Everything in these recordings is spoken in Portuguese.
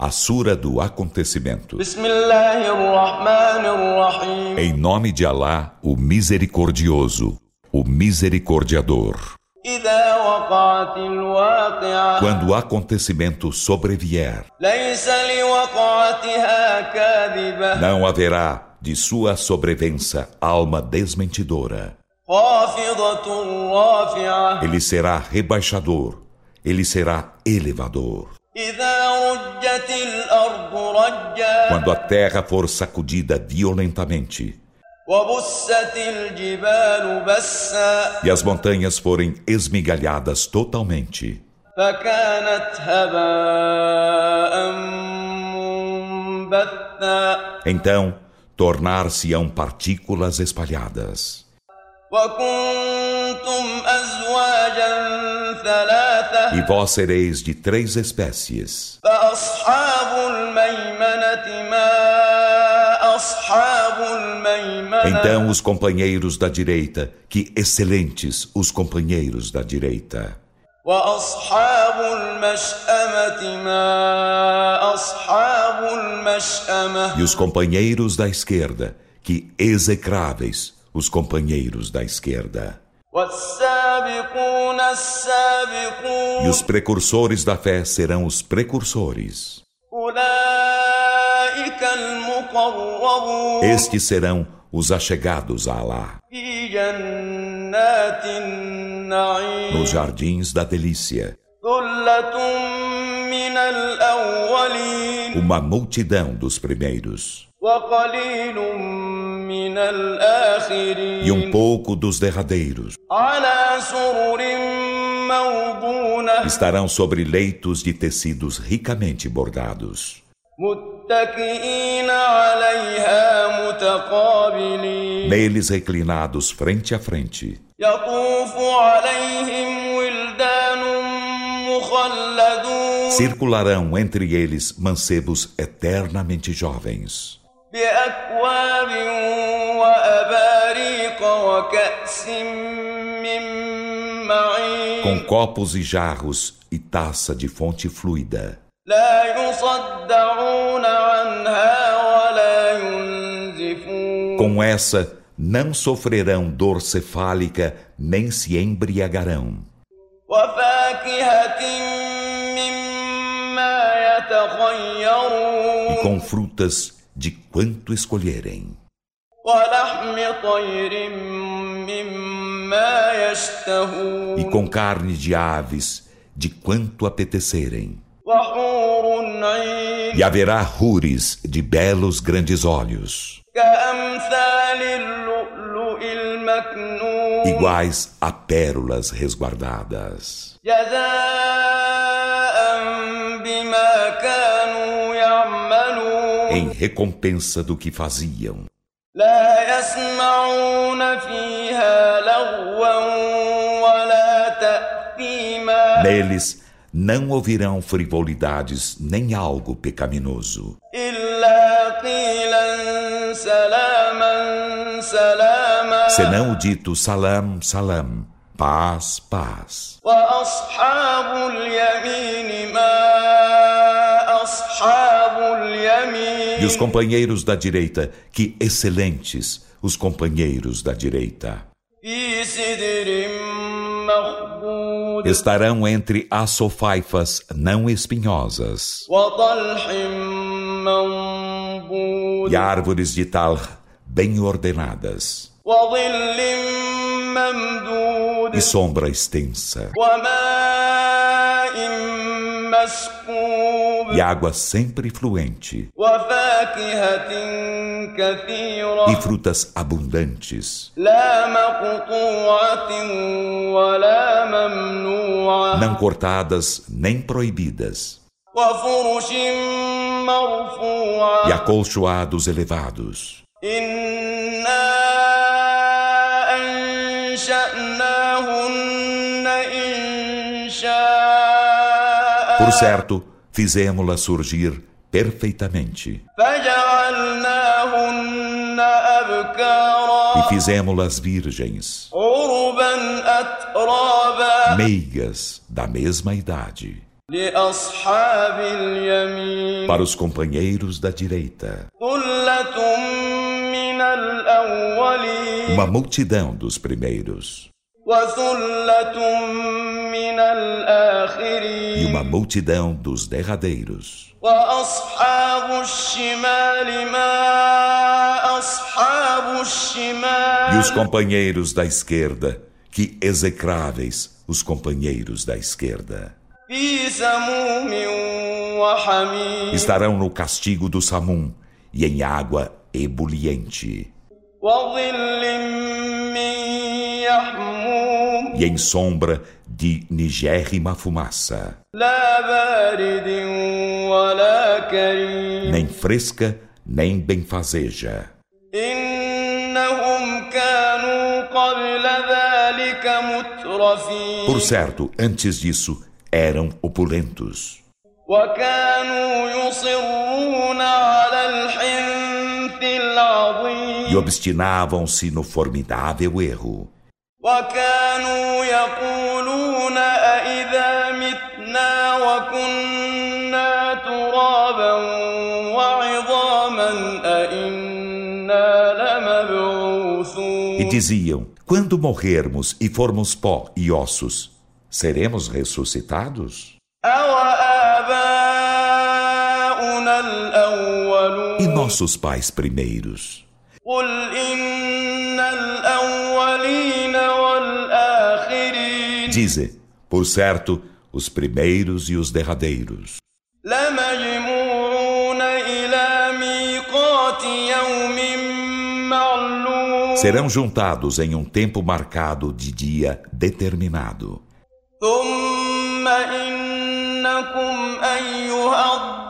A Sura do Acontecimento. Em nome de Alá, o Misericordioso, o Misericordiador. Quando o acontecimento sobrevier, não haverá de sua sobrevença alma desmentidora. Ele será rebaixador, ele será elevador. Quando a terra for sacudida violentamente e as montanhas forem esmigalhadas totalmente, então tornar-se-ão partículas espalhadas. E vós sereis de 3 espécies. Então os companheiros da direita, que excelentes os companheiros da direita. E os companheiros da esquerda, que execráveis os companheiros da esquerda. E os precursores da fé serão os precursores. Estes serão os achegados a Alá, nos jardins da delícia. Uma multidão dos primeiros e um pouco dos derradeiros estarão sobre leitos de tecidos ricamente bordados, neles reclinados frente a frente. Circularão entre eles mancebos eternamente jovens, com copos e jarros e taça de fonte fluida. Com essa não sofrerão dor cefálica nem se embriagarão. E com frutas de quanto escolherem. E com carne de aves de quanto apetecerem. E haverá hures de belos grandes olhos, iguais a pérolas resguardadas, em recompensa do que faziam. Neles não ouvirão frivolidades nem algo pecaminoso, senão o dito salam, salam, paz, paz. E os companheiros da direita, que excelentes os companheiros da direita. Estarão entre as sofaifas não espinhosas e árvores de talh bem ordenadas e sombra extensa e água sempre fluente e frutas abundantes, não cortadas nem proibidas, e acolchoados elevados. Por certo, fizemo-la surgir perfeitamente e fizemo-las virgens, meigas da mesma idade. لأصحاب اليمين Para os companheiros da direita, ثلة من الأولين uma multidão dos primeiros وثلة من e الآخرين uma multidão dos derradeiros. وأصحاب الشمال ما أصحاب E الشمال os companheiros da esquerda, que execráveis os companheiros da esquerda. في سموم وحميم Estarão no castigo do Samum e em água ebuliente, وظل من يحموم e em sombra de nigérrima fumaça, لا بارد ولا كريم nem fresca, nem benfazeja. إنهم كانوا قبل ذلك مترفين Por certo, antes disso, eram opulentos. وكانوا يصرون على الحنث العظيم E obstinavam-se no formidável erro. وكانوا يقولون أإذا متنا وكنا ترابا وعظاما أإنا لمبعوثون E diziam, quando morrermos e formos pó e ossos, seremos ressuscitados? أوآباؤنا الأولون E nossos pais primeiros? قل إن الأولين والآخرين Dize, por certo, os primeiros e os derradeiros لمجموعون إلى ميقات يوم معلوم serão juntados em um tempo marcado de dia determinado. ثم إنكم أيها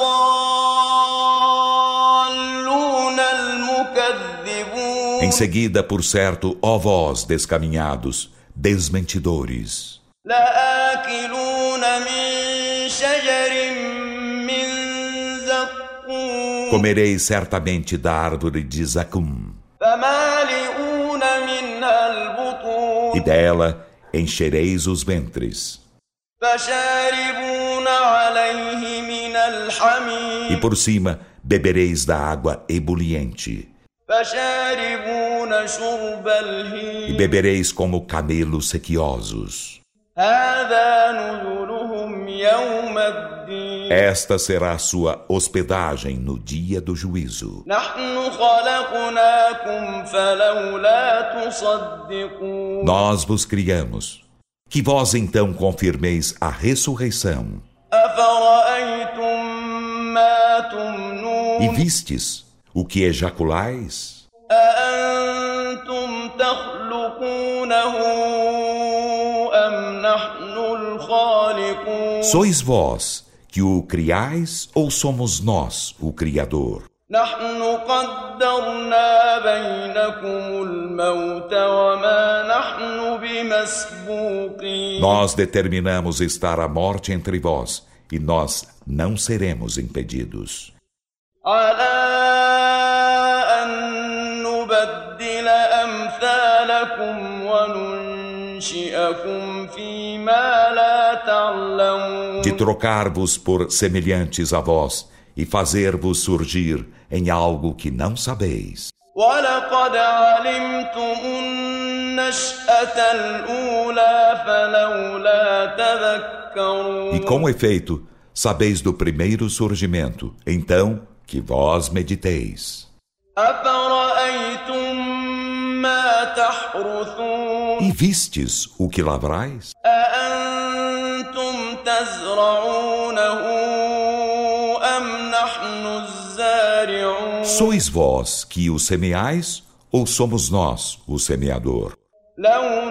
الضالون المكذبون Em seguida, por certo, ó vós descaminhados, desmentidores, لآكلون من شجر من زقوم comereis certamente da árvore de Zacum, فمالئون منها البطون e dela enchereis os ventres, فشاربون عليه من الحميم e por cima bebereis da água ebuliente, فشاربون شرب e الهيم bebereis como camelos sequiosos. هذا نزلهم يوم الدين Esta será a sua hospedagem no dia do juízo. نحن خلقناكم فلولا تصدقون Nós vos criamos, que vós então confirmeis a ressurreição. أفرأيتم ما تمنون E vistes o que ejaculais? أأنتم تخلقونه أم نحن الخالقون Sois vós que o criais ou somos nós o Criador? نحن قدرنا بينكم الموت وما نحن بمسبوقين Nós determinamos estar a morte entre vós, e nós não seremos impedidos. على أن نبدل أمثالكم وننشئكم فيما لا تعلمون De trocar-vos por semelhantes a vós, e fazer-vos surgir em algo que não sabeis. ولقد علمتم النشأة الأولى فلولا تذكرون E com efeito, sabeis do primeiro surgimento, então que vós mediteis. أفرأيتم ما تحرثون E vistes o que lavrais? أأنتم تزرعونه أم نحن الزارعون Sois vós que o semeais, ou somos nós o semeador? لو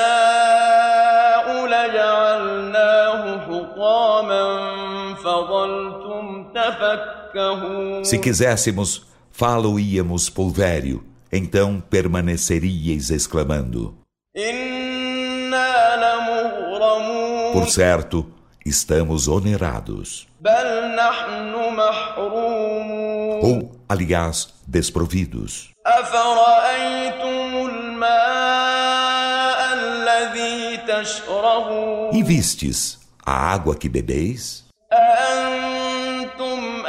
نشاء لجعلناه حطاما فظلتم تفكهون Se quiséssemos, fá-lo-íamos pulvério, então permaneceríeis exclamando: إنا لمغرمون Por certo, estamos onerados. بل نحن محرومون Ou, aliás, desprovidos. أفرأيتم الماء الذي تشربون E vistes a água que bebeis? أأنتم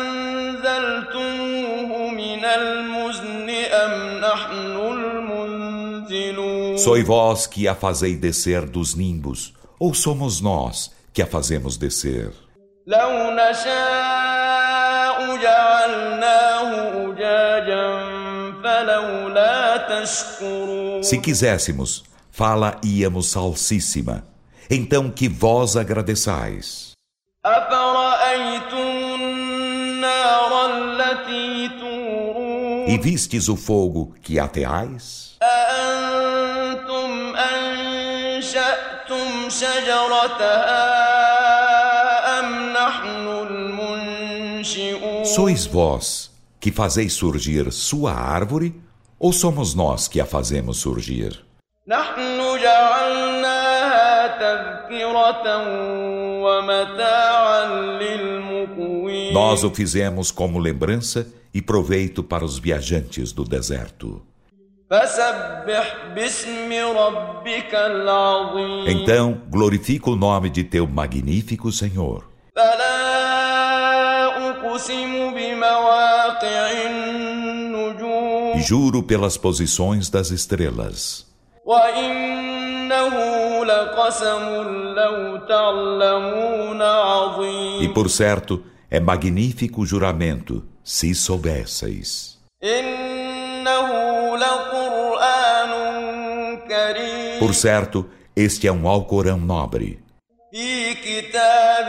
أنزلتموه من المزن أم نحن المنزلون Sois vós que a fazeis descer dos nimbos, ou somos nós que a fazemos descer? لو نشاء جعلناه أجاجا فلولا تشكرون Se quiséssemos, fala-íamos salsíssima. Então que vós agradeçais. أفرأيتم النار التي تورون E vistes o fogo que ateais? أأنتم أنشأتم شجرتها أم نحن المنشئون Sois vós que fazeis surgir sua árvore, ou somos nós que a fazemos surgir? نحن جعلناها تذكرة ومتاعا للمقوين Nós o fizemos como lembrança e proveito para os viajantes do deserto. فسبح باسم ربك العظيم Então, glorifica o nome de teu magnífico Senhor. فلا أقسم بمواقع النجوم E juro pelas posições das estrelas. وإنه لقسم لو تعلمون عظيم E por certo, é magnífico o juramento, se soubesseis. إنه لقرآن كريم Por certo, este é um Alcorão nobre, في كتاب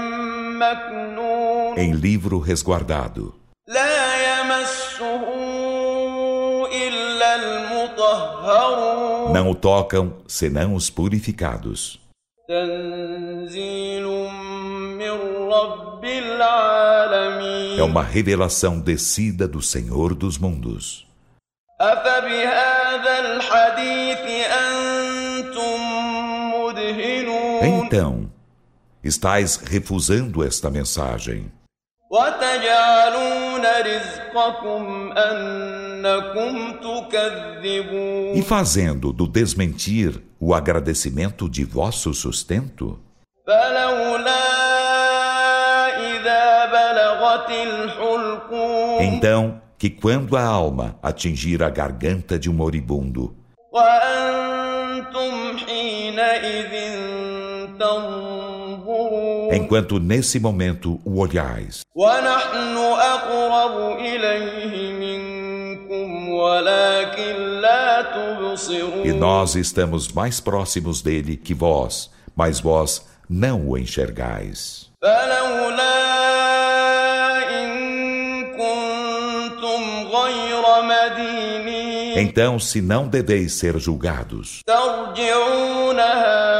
مكنون em livro resguardado. لا يمسه إلا المطهرون Não o tocam, senão os purificados. تنزيل من رب العالمين É uma revelação descida do Senhor dos mundos. أفبهذا الحديث أنتم مدهنون Então, estais refusando esta mensagem وتجعلون رزقكم أنكم تكذبون e fazendo do desmentir o agradecimento de vosso sustento? فلولا إذا بلغت الحلقوم Então, que quando a alma atingir a garganta de um moribundo, وأنتم حينئذ تنظرون enquanto nesse momento o olhais, ونحن أقرب إليه منكم ولكن لا تبصرون e nós estamos mais próximos dele que vós, mas vós não o enxergais. فلولا إن كنتم غير مدينين Então, se não deveis ser julgados, ترجعونها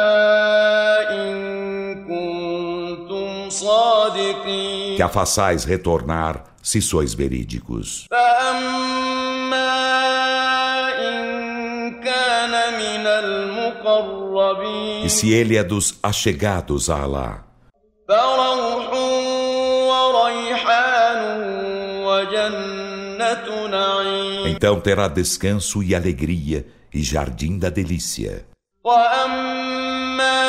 إن كنتم صادقين que a façais retornar, se sois verídicos. فأما إن كان من المقربين E se ele é dos achegados a Alá, فروح وريحان وجنة نعيم então terá descanso e alegria e jardim da delícia. وأما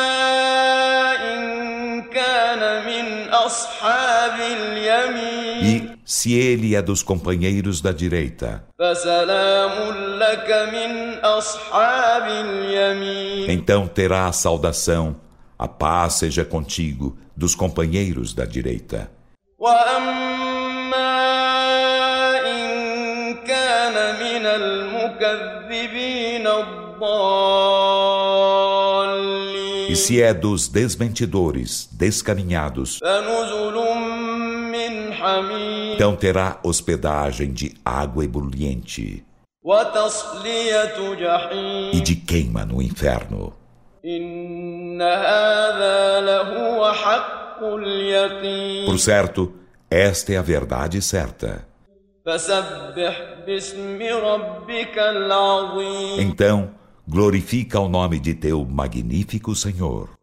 إن كان من أصحاب اليمين E se ele é dos companheiros da direita, فسلام لك من أصحاب اليمين então terá a saudação, a paz seja contigo, dos companheiros da direita. وأما إن كان من المكذبين الضالين E se é dos desmentidores, descaminhados, فنزل من حميم então terá hospedagem de água ebuliente وتصلية جحيم e de queima no inferno. إن هذا لهو حق اليقين Por certo, esta é a verdade certa. فسبح باسم ربك العظيم Então, glorifica o nome de teu magnífico Senhor.